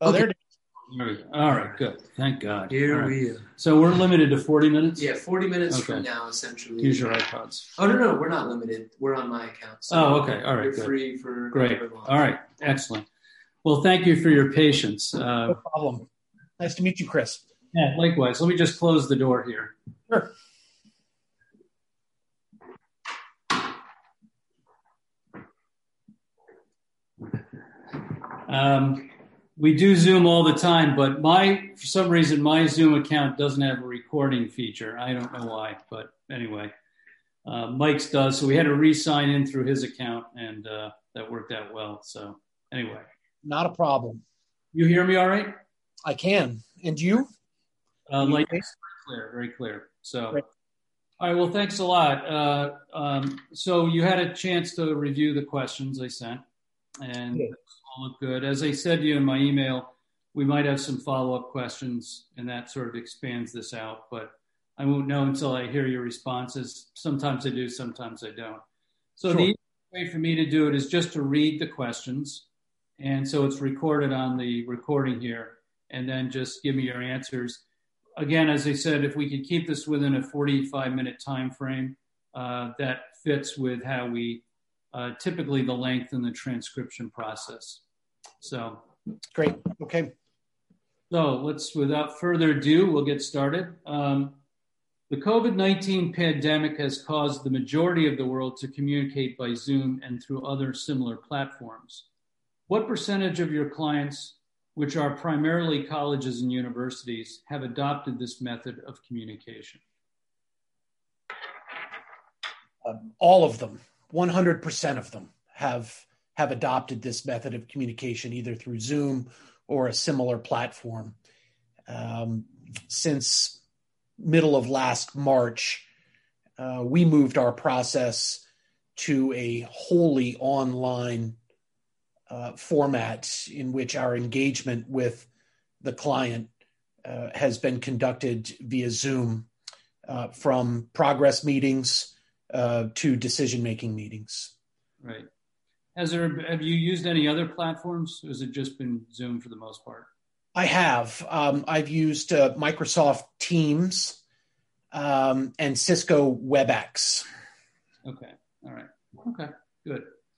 Oh, Okay. there it All right, good. Thank God. Here All right. we are. So we're limited to 40 minutes? Yeah, 40 minutes Okay. from now, essentially. Use your iPods. Oh, no, we're not limited. We're on my account. So Oh, okay. All right, you're good. free for Great. however long. All right, excellent. Well, thank you for your patience. No problem. Nice to meet you, Chris. Yeah, likewise. Let me just close the door here. Sure. We do Zoom all the time, but for some reason, my Zoom account doesn't have a recording feature. I don't know why, but anyway, Mike's does. So we had to re-sign in through his account, and that worked out well. So anyway. Not a problem. You hear me all right? I can. And you? Like very clear. So, Great. All right. Well, thanks a lot. So you had a chance to review the questions I sent, and all look good. As I said to you in my email, we might have some follow-up questions, and that sort of expands this out. But I won't know until I hear your responses. Sometimes I do, sometimes I don't. So Sure. The easiest way for me to do it is just to read the questions, and so it's recorded on the recording here, and then just give me your answers. Again, as I said, if we could keep this within a 45-minute time frame, that fits with how we typically the length in the transcription process. So Great. Okay. So without further ado, we'll get started. The COVID-19 pandemic has caused the majority of the world to communicate by Zoom and through other similar platforms. What percentage of your clients, which are primarily colleges and universities, have adopted this method of communication? All of them, 100% of them have adopted this method of communication, either through Zoom or a similar platform. Since middle of last March, we moved our process to a wholly online format in which our engagement with the client has been conducted via Zoom, from progress meetings to decision-making meetings. Right. Have you used any other platforms, or has it just been Zoom for the most part? I have. I've used Microsoft Teams and Cisco WebEx. Okay. All right. Okay. Good.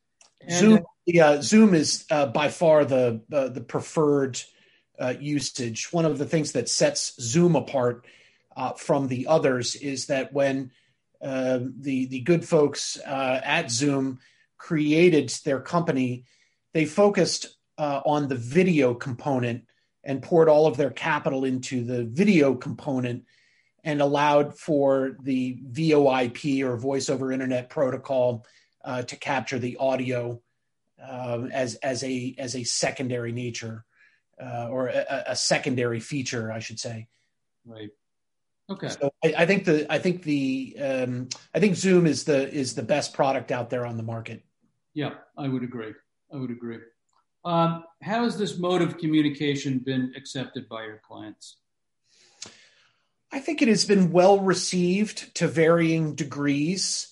Zoom is by far the preferred usage. One of the things that sets Zoom apart from the others is that when the good folks at Zoom created their company, they focused on the video component and poured all of their capital into the video component and allowed for the VoIP or voice over internet protocol to capture the audio as a secondary nature or a secondary feature, I should say. Right. Okay. So I think Zoom is the best product out there on the market. Yeah, I would agree. How has this mode of communication been accepted by your clients? I think it has been well received to varying degrees.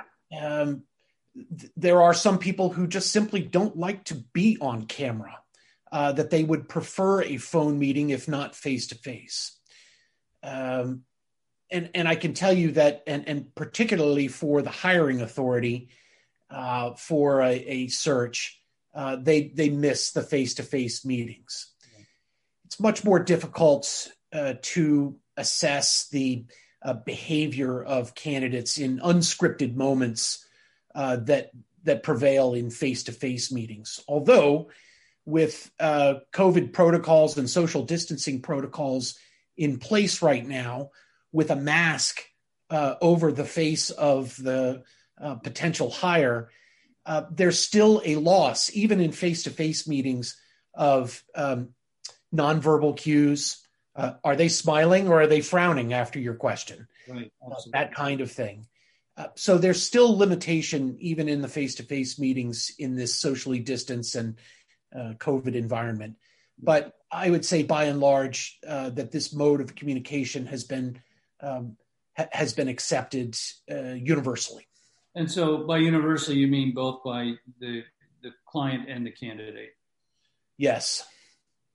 There are some people who just simply don't like to be on camera, that they would prefer a phone meeting if not face-to-face. And I can tell you that, and particularly for the hiring authority, for a search, they miss the face-to-face meetings. It's much more difficult to assess the behavior of candidates in unscripted moments that prevail in face-to-face meetings. Although with COVID protocols and social distancing protocols in place right now, with a mask over the face of the potential hire, there's still a loss, even in face-to-face meetings, of nonverbal cues. Are they smiling or are they frowning after your question? Right. That kind of thing. So there's still limitation, even in the face-to-face meetings in this socially distanced and COVID environment. But I would say, by and large, that this mode of communication has been accepted universally. And so by universally, you mean both by the client and the candidate? Yes.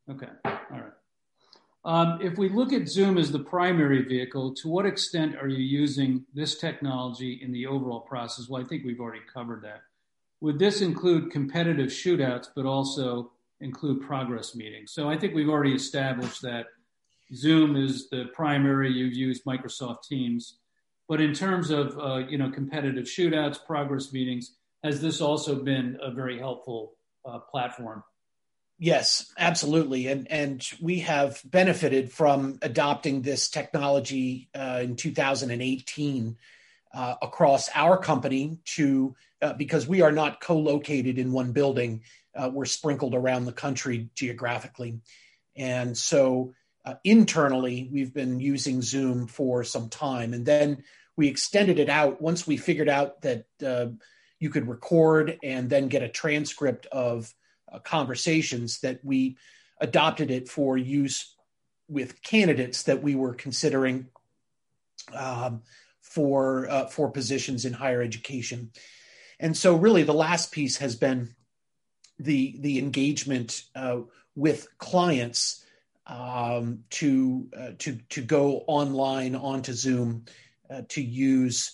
Okay. All right. If we look at Zoom as the primary vehicle, to what extent are you using this technology in the overall process? Well, I think we've already covered that. Would this include competitive shootouts, but also include progress meetings? So I think we've already established that Zoom is the primary. You've used Microsoft Teams. But in terms of competitive shootouts, progress meetings, has this also been a very helpful platform? Yes, absolutely. And we have benefited from adopting this technology in 2018 across our company because we are not co-located in one building. We're sprinkled around the country geographically. And so internally, we've been using Zoom for some time. And then we extended it out once we figured out that you could record and then get a transcript of conversations, that we adopted it for use with candidates that we were considering for positions in higher education. And so really the last piece has been the engagement with clients to go online onto Zoom to use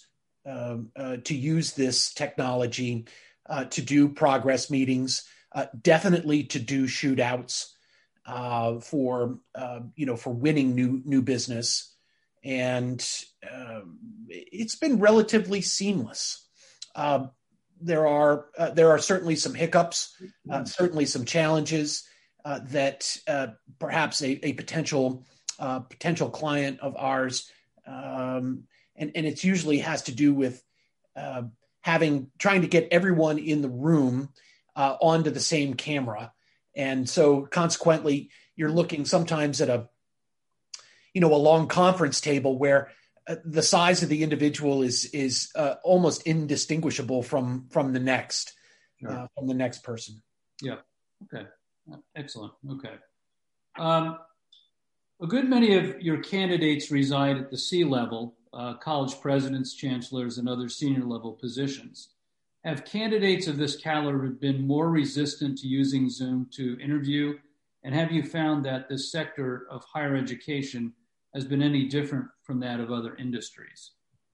this technology to do progress meetings, definitely to do shootouts for winning new business, and it's been relatively seamless. There are certainly some hiccups, certainly some challenges that perhaps a potential client of ours, and it usually has to do with trying to get everyone in the room onto the same camera. And so consequently, you're looking sometimes at a long conference table where the size of the individual is almost indistinguishable from the next, Sure. From the next person. Yeah. Okay. Excellent. Okay. A good many of your candidates reside at the C-level, college presidents, chancellors, and other senior level positions. Have candidates of this caliber been more resistant to using Zoom to interview? And have you found that this sector of higher education has been any different from that of other industries?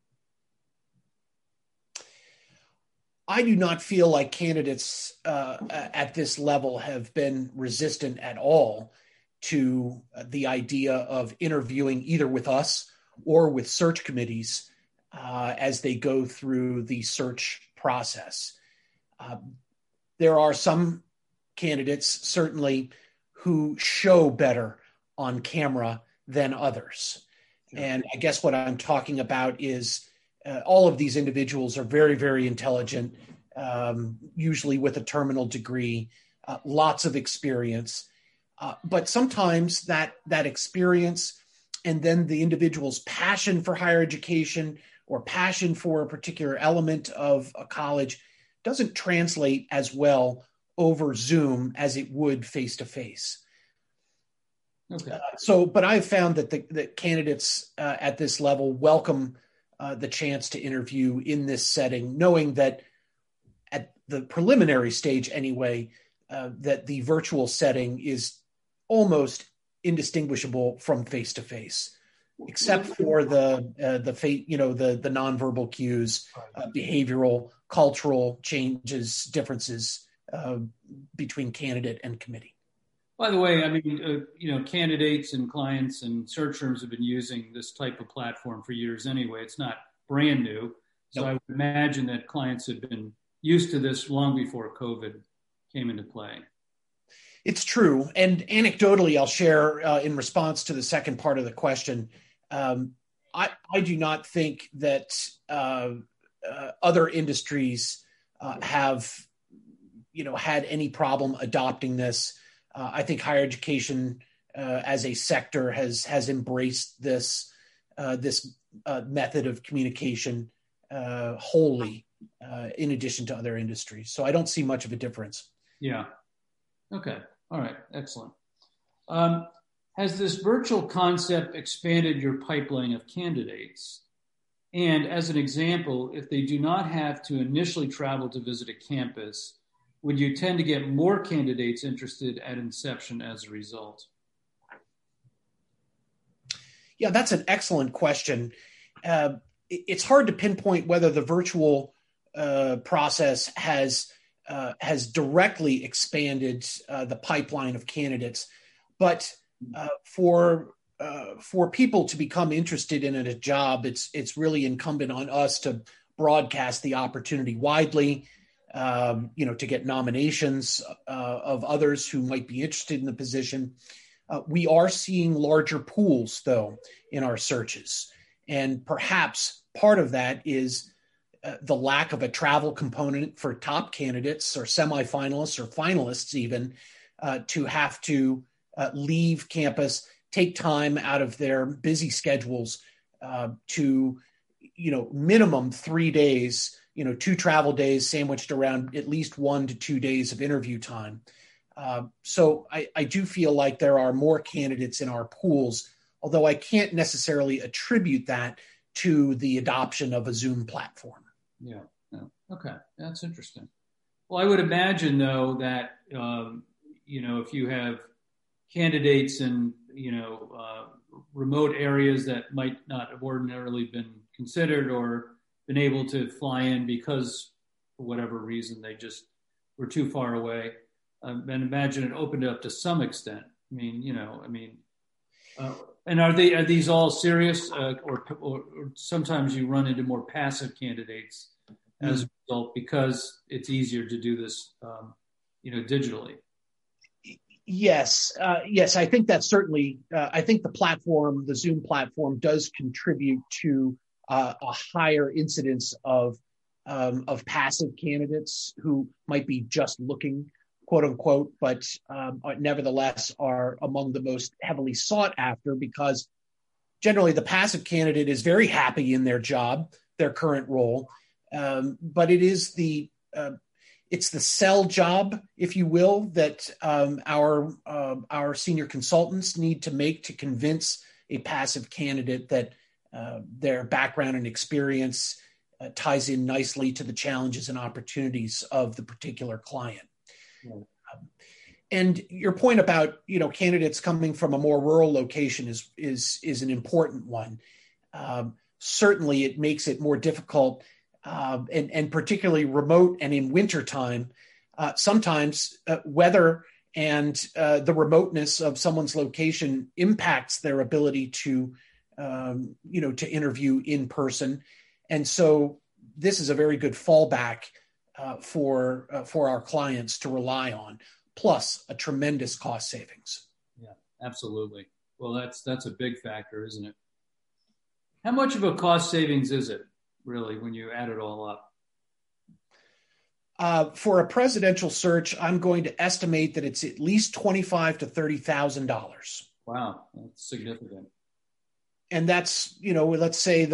I do not feel like candidates at this level have been resistant at all to the idea of interviewing either with us or with search committees as they go through the search process. There are some candidates, certainly, who show better on camera than others. And I guess what I'm talking about is all of these individuals are very, very intelligent, usually with a terminal degree, lots of experience. But sometimes that experience and then the individual's passion for higher education or passion for a particular element of a college doesn't translate as well over Zoom as it would face-to-face. Okay. But I've found that the candidates at this level welcome the chance to interview in this setting, knowing that at the preliminary stage anyway, that the virtual setting is almost indistinguishable from face-to-face, except for the nonverbal cues, behavioral, cultural changes, differences between candidate and committee. By the way, I mean, candidates and clients and search firms have been using this type of platform for years anyway. It's not brand new. So I would imagine that clients have been used to this long before COVID came into play. It's true. And anecdotally, I'll share in response to the second part of the question. I do not think that other industries have, had any problem adopting this. I think higher education as a sector has embraced this method of communication wholly, in addition to other industries. So I don't see much of a difference. Yeah. Okay. All right. Excellent. Has this virtual concept expanded your pipeline of candidates? And as an example, if they do not have to initially travel to visit a campus, would you tend to get more candidates interested at inception as a result? Yeah, that's an excellent question. It's hard to pinpoint whether the virtual process has directly expanded the pipeline of candidates, but for people to become interested in a job, it's really incumbent on us to broadcast the opportunity widely, to get nominations of others who might be interested in the position. We are seeing larger pools, though, in our searches. And perhaps part of that is the lack of a travel component for top candidates or semifinalists or finalists even to have to leave campus, take time out of their busy schedules to, minimum 3 days, 2 travel days sandwiched around at least 1 to 2 days of interview time. So I do feel like there are more candidates in our pools, although I can't necessarily attribute that to the adoption of a Zoom platform. Yeah. Okay. That's interesting. Well, I would imagine, though, that, if you have candidates in, remote areas that might not have ordinarily been considered or been able to fly in because, for whatever reason, they just were too far away. And imagine it opened it up to some extent. And are these all serious, or sometimes you run into more passive candidates as a result because it's easier to do this, digitally? Yes. I think that's certainly. I think the Zoom platform, does contribute to a higher incidence of passive candidates who might be just looking, quote unquote, but nevertheless are among the most heavily sought after, because generally the passive candidate is very happy in their job, their current role, but it is it's the sell job, if you will, that our senior consultants need to make to convince a passive candidate that their background and experience ties in nicely to the challenges and opportunities of the particular client. Right. And your point about candidates coming from a more rural location is an important one. Certainly, it makes it more difficult, and particularly remote and in wintertime. Sometimes weather and the remoteness of someone's location impacts their ability to interview in person, and so this is a very good fallback for our clients to rely on, plus a tremendous cost savings. Yeah, absolutely. Well, that's a big factor, isn't it? How much of a cost savings is it, really, when you add it all up? For a presidential search, I'm going to estimate that it's at least $25,000 to $30,000. Wow, that's significant. And that's, let's say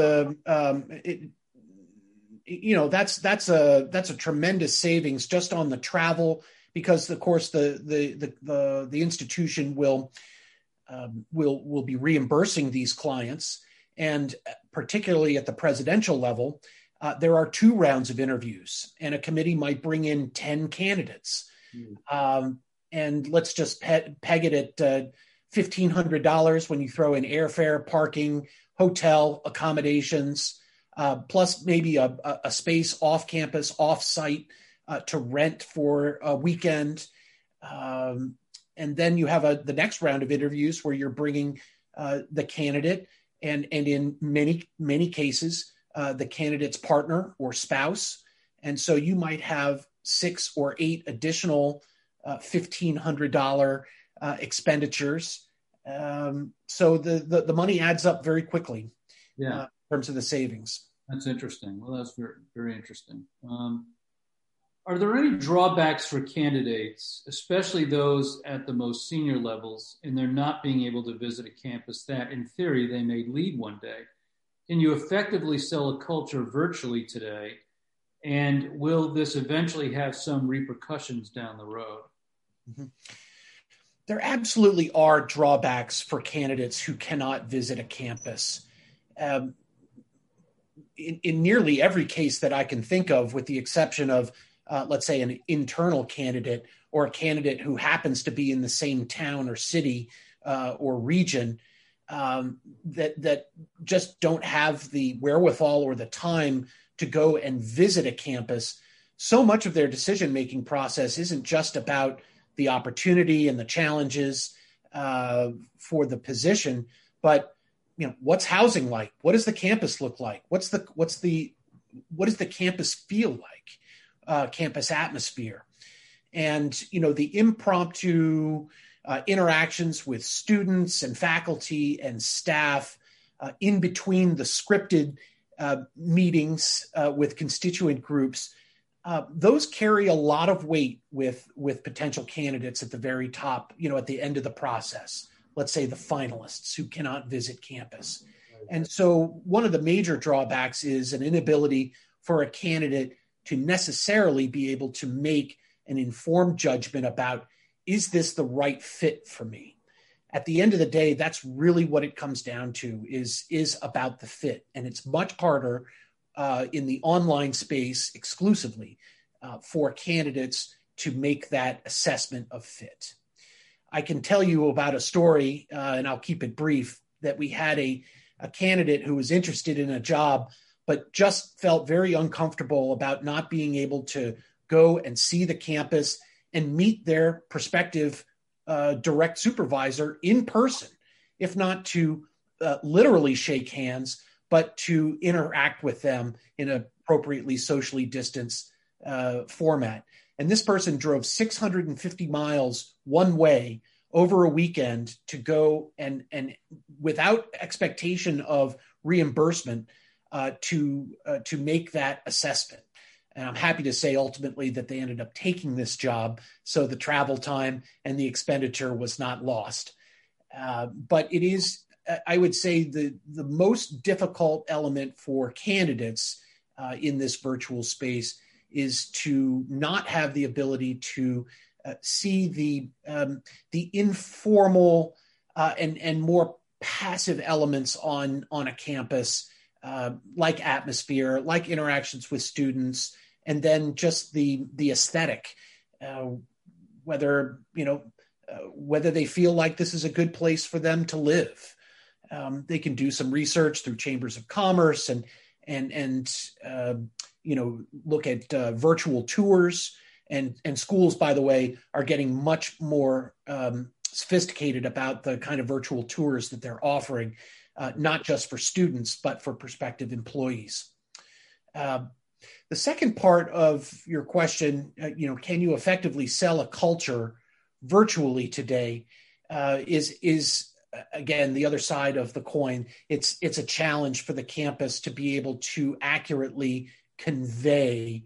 that's a tremendous savings just on the travel, because of course the institution will be reimbursing these clients, and particularly at the presidential level, there are 2 rounds of interviews, and a committee might bring in 10 candidates, and let's just peg it at $1,500 when you throw in airfare, parking, hotel accommodations. Plus maybe a space off campus, off site to rent for a weekend. And then you have the next round of interviews where you're bringing the candidate and in many cases, the candidate's partner or spouse. And so you might have 6 or 8 additional $1,500 expenditures. So the money adds up very quickly. Yeah. In terms of the savings. That's interesting. Well, that's very, very interesting. Are there any drawbacks for candidates, especially those at the most senior levels, in their not being able to visit a campus that, in theory, they may lead one day? Can you effectively sell a culture virtually today? And will this eventually have some repercussions down the road? Mm-hmm. There absolutely are drawbacks for candidates who cannot visit a campus. In nearly every case that I can think of, with the exception of let's say, an internal candidate or a candidate who happens to be in the same town or city or region that just don't have the wherewithal or the time to go and visit a campus. So much of their decision-making process isn't just about the opportunity and the challenges for the position, but what's housing like? What does the campus look like? What does the campus feel like? Campus atmosphere, and the impromptu interactions with students and faculty and staff in between the scripted meetings with constituent groups. Those carry a lot of weight with potential candidates at the very top, at the end of the process, let's say the finalists who cannot visit campus. And so one of the major drawbacks is an inability for a candidate to necessarily be able to make an informed judgment about, is this the right fit for me? At the end of the day, that's really what it comes down to is about the fit. And it's much harder in the online space exclusively for candidates to make that assessment of fit. I can tell you about a story, and I'll keep it brief, that we had a candidate who was interested in a job, but just felt very uncomfortable about not being able to go and see the campus and meet their prospective direct supervisor in person, if not to literally shake hands, but to interact with them in an appropriately socially distanced format. And this person drove 650 miles one way over a weekend to go and without expectation of reimbursement to make that assessment. And I'm happy to say ultimately that they ended up taking this job, so the travel time and the expenditure was not lost. But it is, I would say, the most difficult element for candidates in this virtual space is to not have the ability to see the informal and more passive elements on a campus, like atmosphere, like interactions with students, and then just the aesthetic, whether they feel like this is a good place for them to live. They can do some research through chambers of commerce and look at virtual tours. And schools, by the way, are getting much more sophisticated about the kind of virtual tours that they're offering, not just for students, but for prospective employees. The second part of your question, can you effectively sell a culture virtually today, is again, the other side of the coin. It's a challenge for the campus to be able to accurately convey,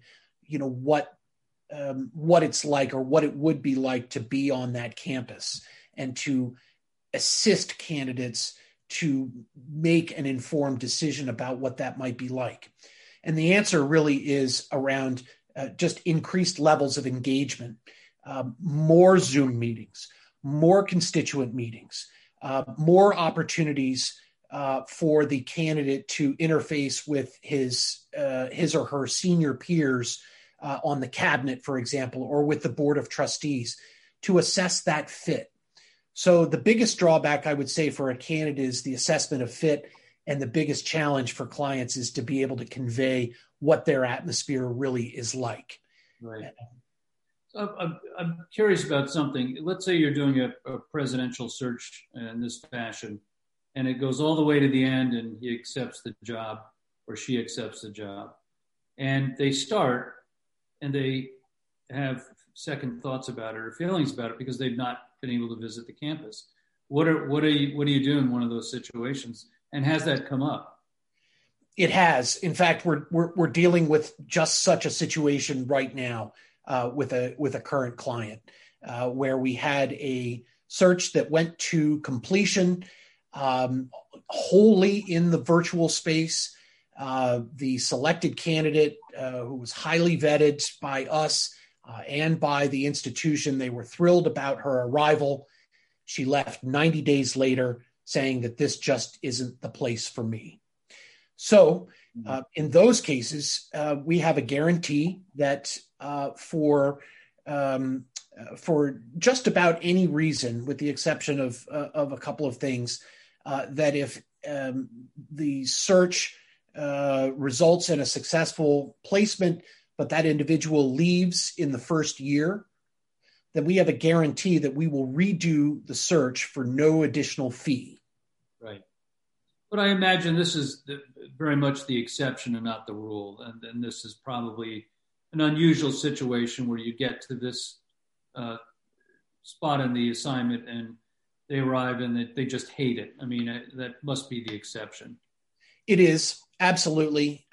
what it's like or what it would be like to be on that campus, and to assist candidates to make an informed decision about what that might be like. And the answer really is around just increased levels of engagement, more Zoom meetings, more constituent meetings, more opportunities for the candidate to interface with his or her senior peers on the cabinet, for example, or with the board of trustees to assess that fit. So the biggest drawback, I would say, for a candidate is the assessment of fit. And the biggest challenge for clients is to be able to convey what their atmosphere really is like. Right. So I'm curious about something. Let's say you're doing a presidential search in this fashion, and it goes all the way to the end, and he accepts the job or she accepts the job. And they start, and they have second thoughts about it or feelings about it because they've not been able to visit the campus. What do you do in one of those situations? And has that come up? It has. In fact, we're dealing with just such a situation right now with a current client where we had a search that went to completion wholly in the virtual space. The selected candidate, who was highly vetted by us and by the institution, they were thrilled about her arrival. She left 90 days later saying that this just isn't the place for me. So In those cases, we have a guarantee that for just about any reason, with the exception of a couple of things, that if the search results in a successful placement, but that individual leaves in the first year, then we have a guarantee that we will redo the search for no additional fee. Right. But I imagine this is very much the exception and not the rule. And this is probably an unusual situation where you get to this spot in the assignment and they arrive and they just hate it. I mean, that must be the exception. It is, absolutely.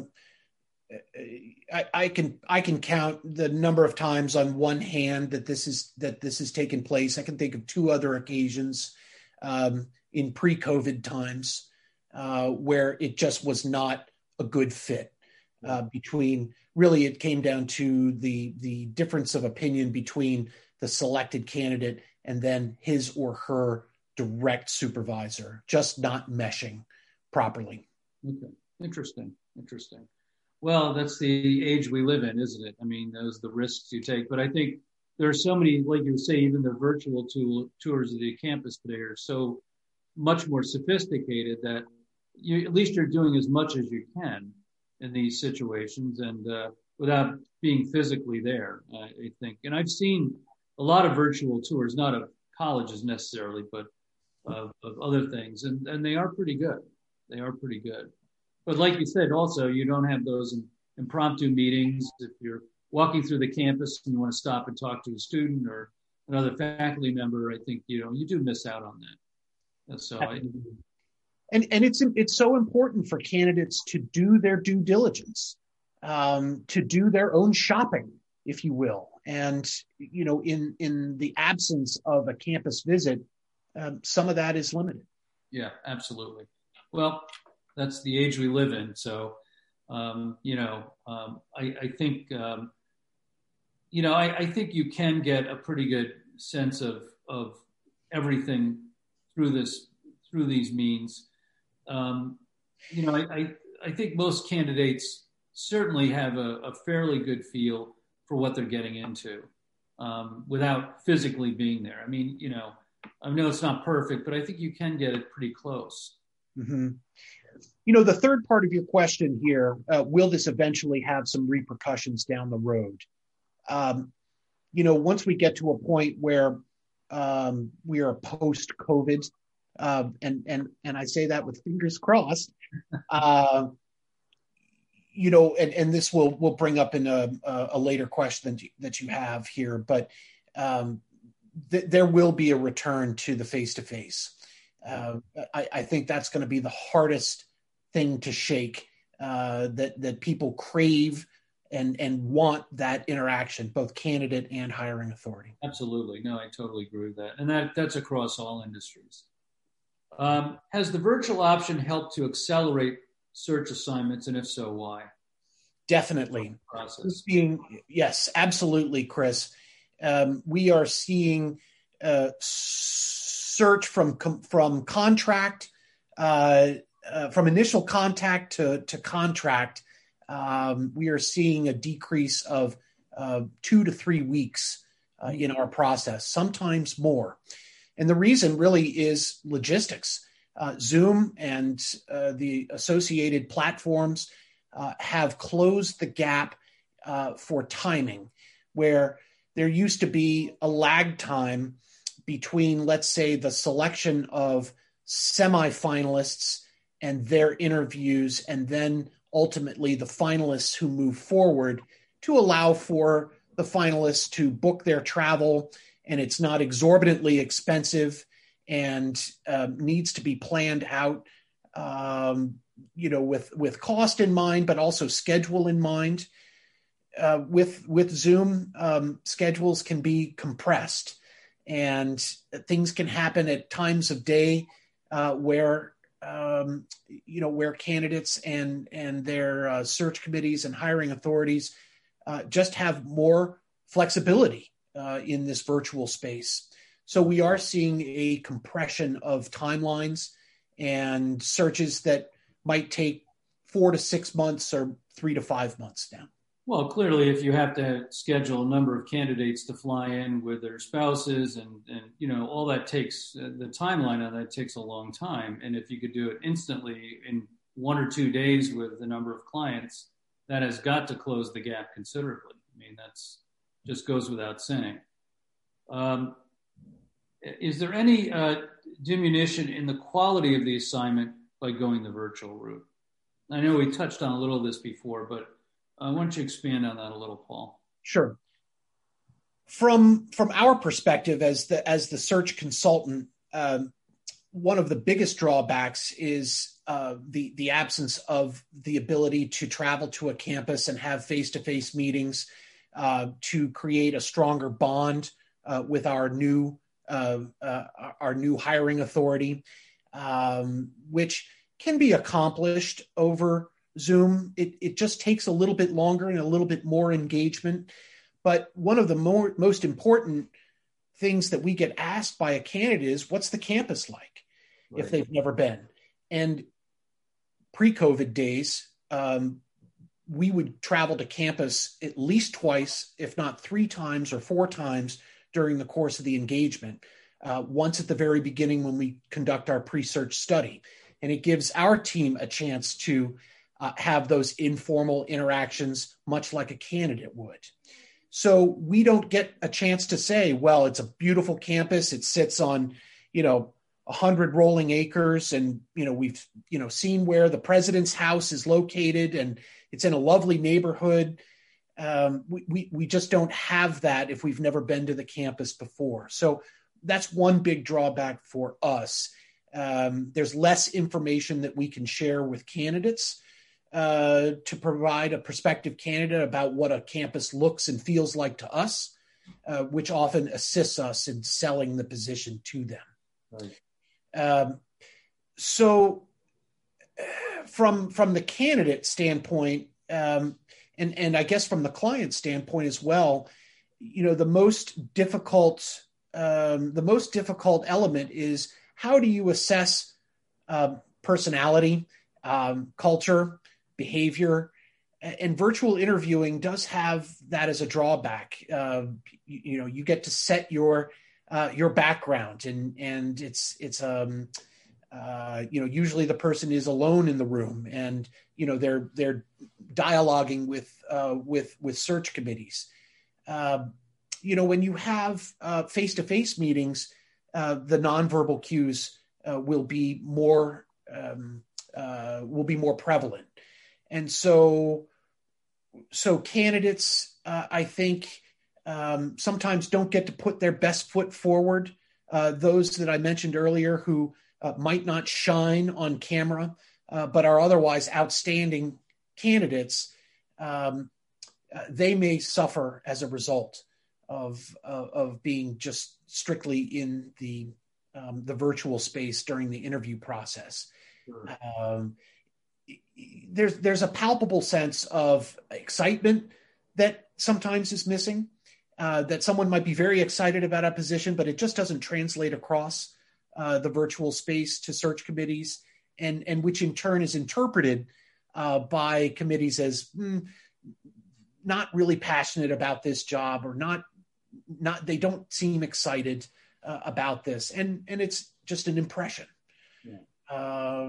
I can count the number of times on one hand that this has taken place. I can think of two other occasions in pre-COVID times where it just was not a good fit between. Really, it came down to the difference of opinion between the selected candidate and then his or her direct supervisor, just not meshing properly. Okay, interesting. Well, that's the age we live in, isn't it? I mean, those are the risks you take. But I think there are so many, like you say, even the virtual tours of the campus today are so much more sophisticated that at least you're doing as much as you can in these situations and without being physically there, I think. And I've seen a lot of virtual tours, not of colleges necessarily, but of other things. And they are pretty good. But like you said, also, you don't have those impromptu meetings. If you're walking through the campus and you want to stop and talk to a student or another faculty member, I think, you do miss out on that. So And it's so important for candidates to do their due diligence, to do their own shopping, if you will. And, in the absence of a campus visit, some of that is limited. Yeah, absolutely. Well, that's the age we live in. So, I think, I think you can get a pretty good sense of everything through these means. I think most candidates certainly have a fairly good feel for what they're getting into without physically being there. I mean, I know it's not perfect, but I think you can get it pretty close. Mm-hmm. The third part of your question here, will this eventually have some repercussions down the road? Once we get to a point where we are post-COVID, and I say that with fingers crossed, and this will bring up in a later question that you have here, but there will be a return to the face-to-face. I think that's going to be the hardest thing to shake, that people crave and want that interaction, both candidate and hiring authority. Absolutely. No, I totally agree with that. And that's across all industries. Has the virtual option helped to accelerate search assignments, and if so, why? Definitely. Yes, absolutely, Chris. We are seeing search from contract, from initial contact to contract. We are seeing a decrease of 2 to 3 weeks in our process, sometimes more. And the reason really is logistics. Zoom and the associated platforms have closed the gap for timing, where there used to be a lag time between, let's say, the selection of semifinalists and their interviews, and then ultimately the finalists who move forward, to allow for the finalists to book their travel, and it's not exorbitantly expensive and needs to be planned out, with cost in mind, but also schedule in mind. With Zoom, schedules can be compressed, and things can happen at times of day where candidates and their search committees and hiring authorities just have more flexibility in this virtual space. So we are seeing a compression of timelines, and searches that might take 4 to 6 months or 3 to 5 months now. Well, clearly, if you have to schedule a number of candidates to fly in with their spouses and all that takes, the timeline on that takes a long time. And if you could do it instantly in 1 or 2 days with the number of clients, that has got to close the gap considerably. I mean, that's just goes without saying. Is there any diminution in the quality of the assignment by going the virtual route? I know we touched on a little of this before, but why don't you expand on that a little, Paul? Sure. From our perspective as the search consultant, one of the biggest drawbacks is the absence of the ability to travel to a campus and have face-to-face meetings to create a stronger bond with our new hiring authority, which can be accomplished over Zoom. It just takes a little bit longer and a little bit more engagement. But one of the most important things that we get asked by a candidate is, what's the campus like, right, if they've never been? And pre-COVID days, we would travel to campus at least twice, if not 3 times or 4 times during the course of the engagement. Once at the very beginning when we conduct our pre-search study. And it gives our team a chance to have those informal interactions, much like a candidate would. So we don't get a chance to say, well, it's a beautiful campus. It sits on, 100 rolling acres. And, we've, seen where the president's house is located and it's in a lovely neighborhood. We just don't have that if we've never been to the campus before. So that's one big drawback for us. There's less information that we can share with candidates to provide a prospective candidate about what a campus looks and feels like to us, which often assists us in selling the position to them. Right. So from the candidate standpoint, and I guess from the client standpoint as well, the most difficult element is, how do you assess personality, culture, behavior? And virtual interviewing does have that as a drawback. You get to set your background, and it's usually the person is alone in the room, and they're dialoguing with search committees. When you have face-to-face meetings, the nonverbal cues will be more prevalent, and so candidates, I think, sometimes don't get to put their best foot forward. Those that I mentioned earlier who might not shine on camera, but are otherwise outstanding candidates, they may suffer as a result of being just strictly in the virtual space during the interview process. Sure. There's a palpable sense of excitement that sometimes is missing, that someone might be very excited about a position, but it just doesn't translate across the virtual space to search committees, and which in turn is interpreted by committees as not really passionate about this job, or not they don't seem excited about this, and it's just an impression. Yeah.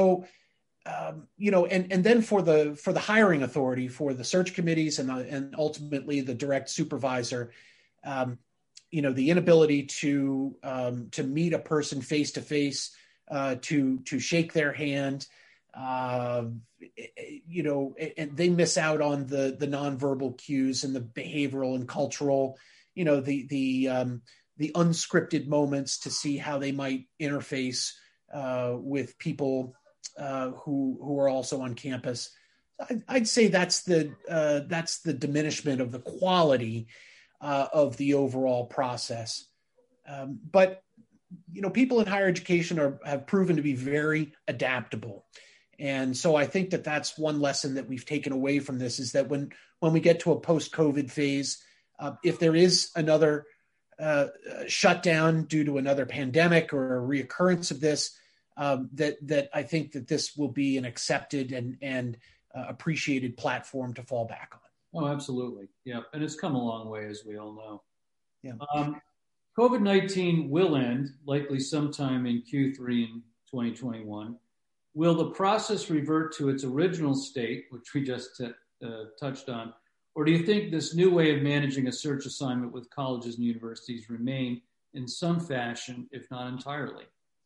And then for the hiring authority, for the search committees and ultimately the direct supervisor, the inability to meet a person face to face, to shake their hand, and they miss out on the nonverbal cues and the behavioral and cultural, the unscripted moments to see how they might interface with people who are also on campus. I'd say that's the diminishment of the quality of the overall process. But people in higher education have proven to be very adaptable. And so I think that that's one lesson that we've taken away from this, is that when we get to a post-COVID phase, if there is another shutdown due to another pandemic or a reoccurrence of this, that I think that this will be an accepted and appreciated platform to fall back on. Oh, absolutely. Yeah. And it's come a long way, as we all know. Yeah. COVID-19 will end likely sometime in Q3 in 2021. Will the process revert to its original state, which we just touched on, or do you think this new way of managing a search assignment with colleges and universities remain in some fashion, if not entirely?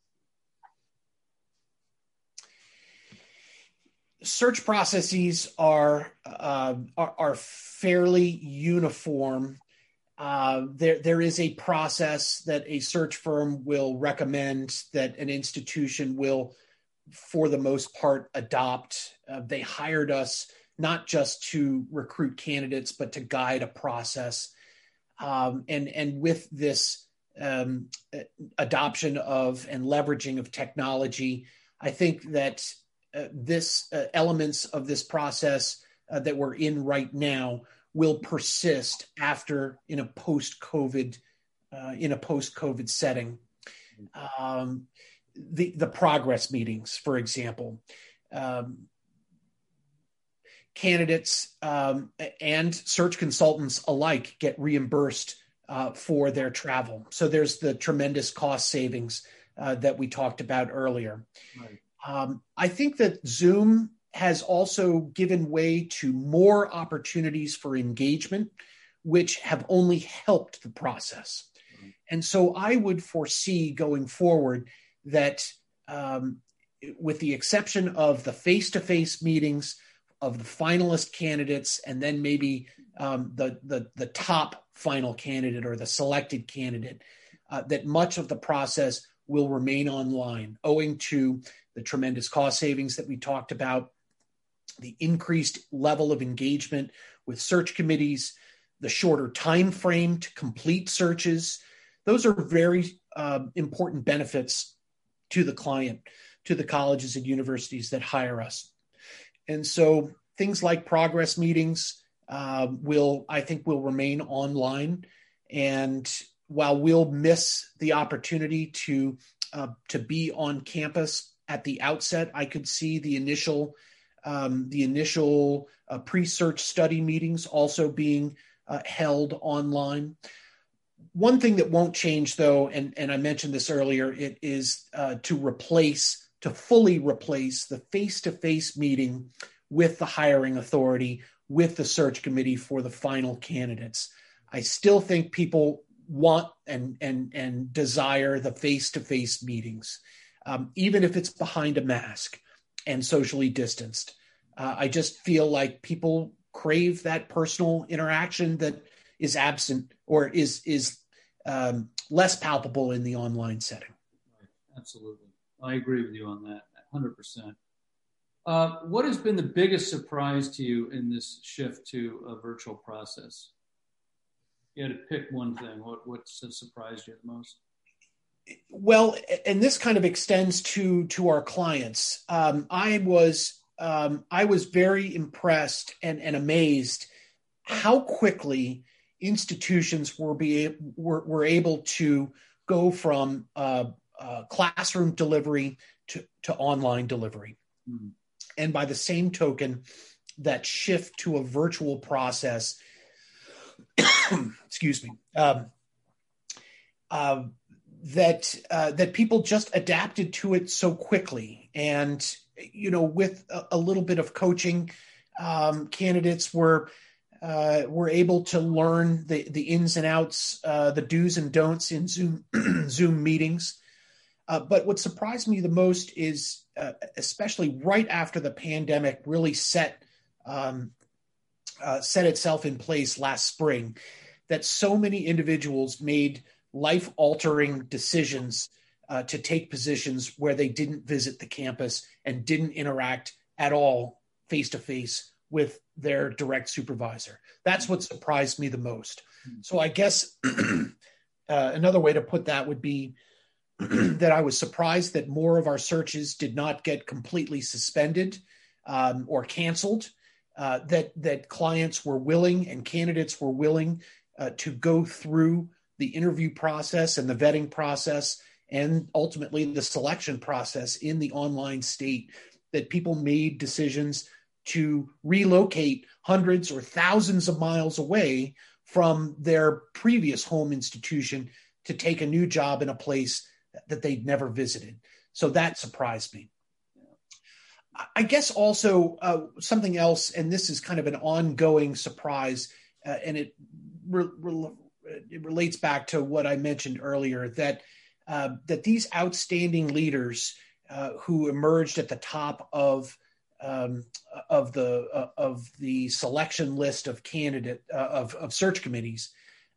Search processes are fairly uniform. There is a process that a search firm will recommend that an institution will, for the most part, adopt. They hired us not just to recruit candidates, but to guide a process. And with this adoption of and leveraging of technology, I think that this elements of this process that we're in right now will persist after in a post-COVID setting. The progress meetings, for example, candidates and search consultants alike get reimbursed for their travel. So there's the tremendous cost savings that we talked about earlier. Right. I think that Zoom has also given way to more opportunities for engagement, which have only helped the process. Mm-hmm. And so I would foresee going forward that with the exception of the face-to-face meetings of the finalist candidates, and then maybe the top final candidate or the selected candidate, that much of the process will remain online, owing to the tremendous cost savings that we talked about, the increased level of engagement with search committees, the shorter time frame to complete searches. Those are very important benefits to the client, to the colleges and universities that hire us. And so things like progress meetings will remain online. And while we'll miss the opportunity to be on campus at the outset, I could see the initial pre-search study meetings also being held online. One thing that won't change, though, and I mentioned this earlier, it is to fully replace the face-to-face meeting with the hiring authority, with the search committee for the final candidates. I still think people want and desire the face-to-face meetings, even if it's behind a mask and socially distanced. I just feel like people crave that personal interaction that is absent or is less palpable in the online setting. Right. Absolutely. I agree with you on that, 100%. What has been the biggest surprise to you in this shift to a virtual process? You had to pick one thing. What surprised you the most? Well, and this kind of extends to our clients. I was very impressed and amazed how quickly institutions were able to go from classroom delivery to online delivery. Mm-hmm. And by the same token, that shift to a virtual process, excuse me, that people just adapted to it so quickly. And, with a little bit of coaching, candidates were able to learn the ins and outs, the do's and don'ts in Zoom meetings. But what surprised me the most is, especially right after the pandemic really set itself in place last spring, that so many individuals made life-altering decisions to take positions where they didn't visit the campus and didn't interact at all face-to-face with their direct supervisor. That's what surprised me the most. So I guess another way to put that would be that I was surprised that more of our searches did not get completely suspended or canceled, that clients were willing and candidates were willing to go through the interview process and the vetting process and ultimately the selection process in the online state, that people made decisions to relocate hundreds or thousands of miles away from their previous home institution to take a new job in a place that they'd never visited. So that surprised me. I guess also something else, and this is kind of an ongoing surprise, and it relates back to what I mentioned earlier, that these outstanding leaders who emerged at the top of the selection list of of search committees,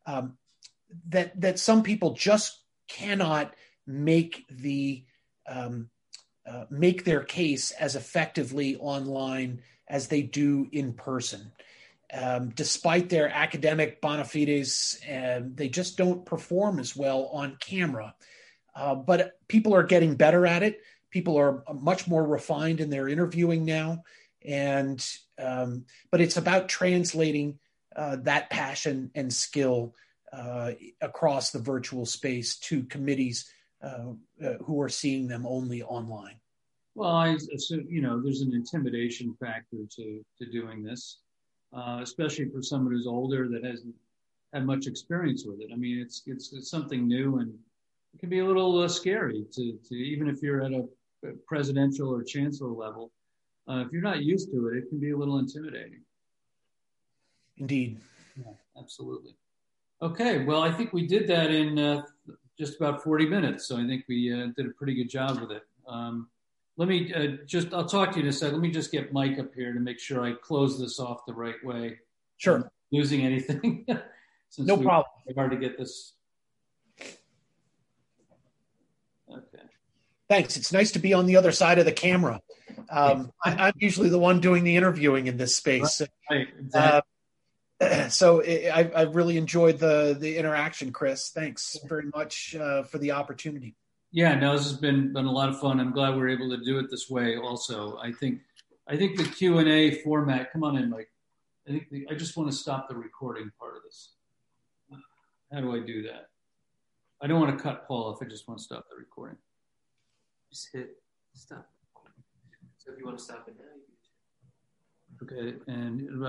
that some people just cannot make their case as effectively online as they do in person. Despite their academic bona fides, they just don't perform as well on camera. But people are getting better at it. People are much more refined in their interviewing now. But it's about translating that passion and skill across the virtual space to committees who are seeing them only online. Well, I assume, there's an intimidation factor to doing this, especially for someone who's older that hasn't had much experience with it. I mean, it's something new, and it can be a little scary to even if you're at a presidential or chancellor level. If you're not used to it, it can be a little intimidating. Indeed. Yeah, absolutely. Okay, well, I think we did that in just about 40 minutes, so I think we did a pretty good job with it. Let me I'll talk to you in a second. Let me just get Mike up here to make sure I close this off the right way. Sure. Losing anything? No problem. It's hard to get this. Okay. Thanks. It's nice to be on the other side of the camera. I'm usually the one doing the interviewing in this space. Right. Exactly. So I've really enjoyed the interaction, Chris. Thanks very much for the opportunity. Yeah, no, this has been a lot of fun. I'm glad we're able to do it this way. Also, I think the Q&A format. Come on in, Mike. I just want to stop the recording part of this. How do I do that? I don't want to cut Paul if I just want to stop the recording. Just hit stop. So if you want to stop it now, you can. Okay, and